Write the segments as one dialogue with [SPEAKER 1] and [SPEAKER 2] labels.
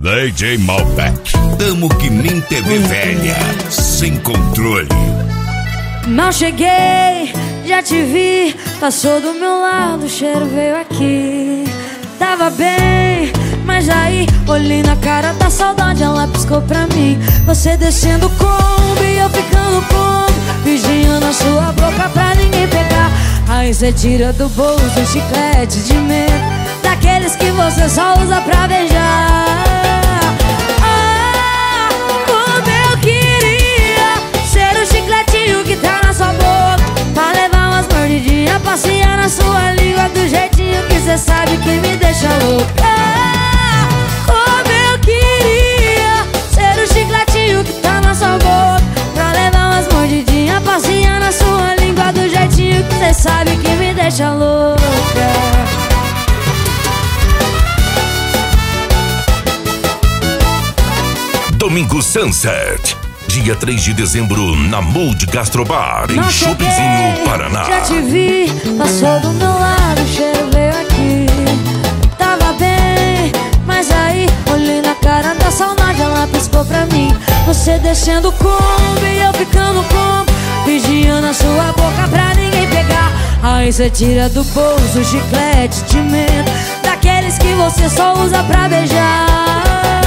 [SPEAKER 1] DJ Malbec. Tamo que nem TV velha, sem controle.
[SPEAKER 2] Mal cheguei, já te vi, passou do meu lado, o cheiro veio aqui. Tava bem, mas aí olhei na cara da saudade, ela piscou pra mim. Você descendo como e eu ficando como, beijinho na sua boca pra ninguém pegar. Aí você tira do bolso um chiclete de menta, daqueles que você só usa pra beijar. Ah, como eu queria ser o chicletinho que tá na sua boca, pra levar umas mordidinhas, passear na sua língua do jeitinho que cê sabe que me deixa louca. Ah, como eu queria ser o chicletinho que tá na sua boca, pra levar umas mordidinhas, passear na sua língua do jeitinho que cê sabe que me deixa louca.
[SPEAKER 3] Domingo Sunset, dia 3 de dezembro, na Mold Gastrobar, em Shoppingzinho, Paraná.
[SPEAKER 2] Já te vi, passou do meu lado, o cheiro veio aqui. Tava bem, mas aí olhei na cara da saudade, ela piscou pra mim. Você descendo como e eu ficando como, beijinho na sua boca pra ninguém pegar. Aí você tira do bolso o chiclete de menta, daqueles que você só usa pra beijar.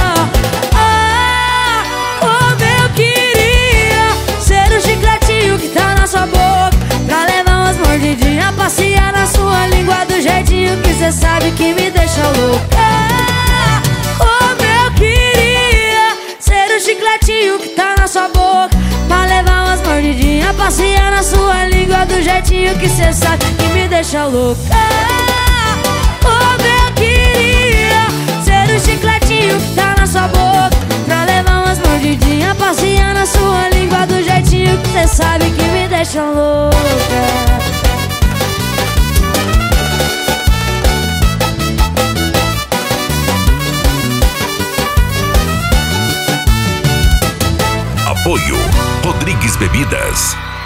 [SPEAKER 2] Que tá na sua boca, pra levar umas mordidinhas, passear na sua língua do jeitinho que cê sabe que me deixa louca. Como eu queria ser o chicletinho que tá na sua boca, pra levar umas mordidinhas, passear na sua língua do jeitinho que cê sabe que me deixa louca. Como eu queria ser o chicletinho que tá na sua boca, pra levar umas mordidinhas, passear na sua língua do jeitinho que cê sabe que me deixa louca.
[SPEAKER 3] Apoio Rodrigues Bebidas.